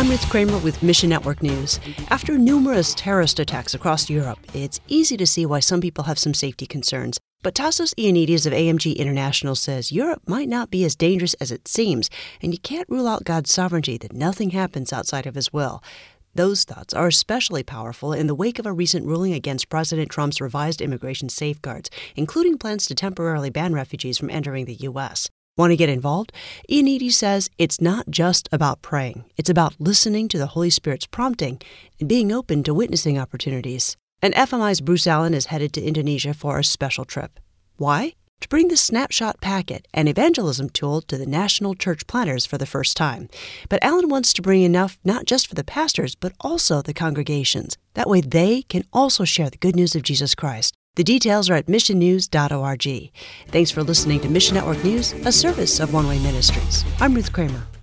I'm Ruth Kramer with Mission Network News. After numerous terrorist attacks across Europe, it's easy to see why some people have some safety concerns. But Tassos Ioannidis of AMG International says Europe might not be as dangerous as it seems, and you can't rule out God's sovereignty that nothing happens outside of His will. Those thoughts are especially powerful in the wake of a recent ruling against President Trump's revised immigration safeguards, including plans to temporarily ban refugees from entering the U.S. Want to get involved? Ioannidis says it's not just about praying. It's about listening to the Holy Spirit's prompting and being open to witnessing opportunities. And FMI's Bruce Allen is headed to Indonesia for a special trip. Why? To bring the Snapshot Packet, an evangelism tool, to the national church planners for the first time. But Allen wants to bring enough not just for the pastors, but also the congregations. That way they can also share the good news of Jesus Christ. The details are at missionnews.org. Thanks for listening to Mission Network News, a service of One Way Ministries. I'm Ruth Kramer.